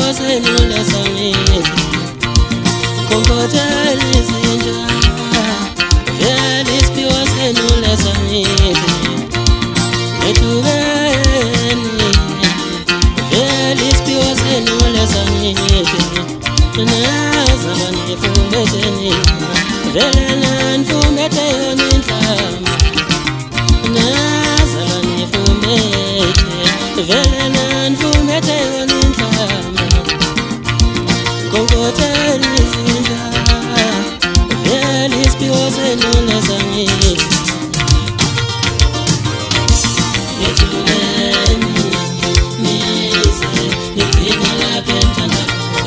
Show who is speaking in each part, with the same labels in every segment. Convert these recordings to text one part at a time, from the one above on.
Speaker 1: senule sangile Konkoteni zinja Velispiwa senule sangile Netuveni Velispiwa senule sangile Nazaba nifumbeteni Velena nfumbete yonintama Nazaba nifumbete Velena nfumbete yonintama Konkoteni zinja Velispiwa senule sangile Netuveni Nize Nitina la pentana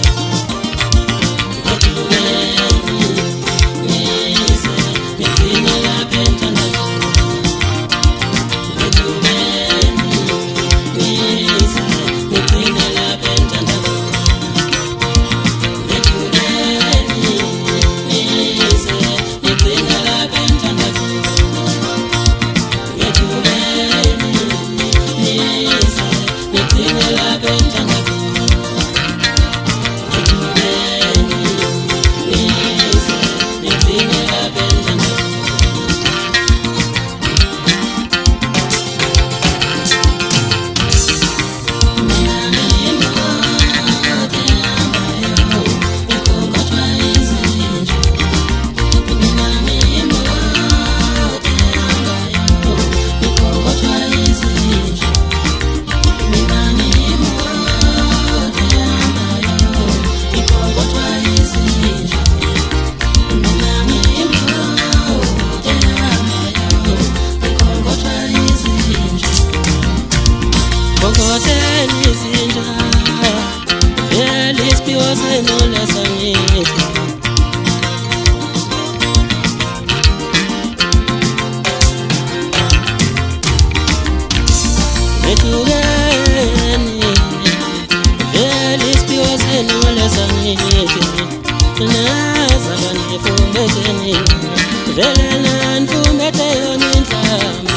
Speaker 1: Konkoteni zinja Velispiwa senule sangile Netuveni Velispiwa senule sangile Nazaba nifumbeteni Velena nfumbete yonintama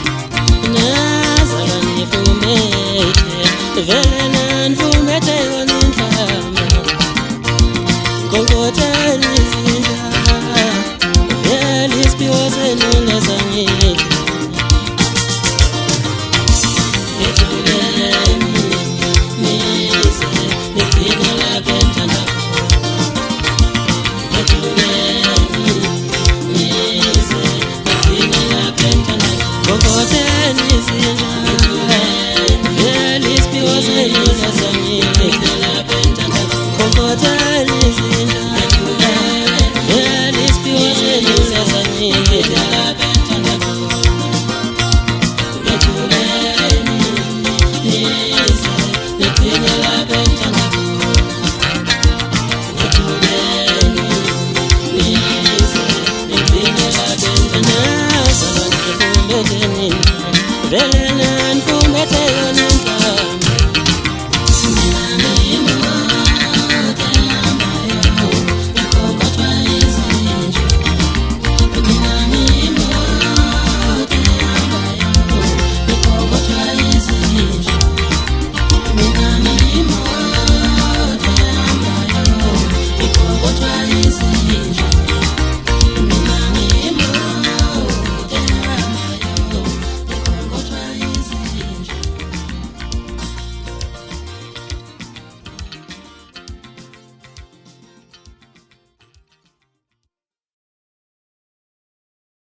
Speaker 1: Nazaba nifumbete Velena nfumbete yonintama Konkoteni zinja Velispiwa senule sangile Netuveni Nize Nitina la pentana Netuveni Nize Nitina la pentana Konkoteni zinja Velispiwa senule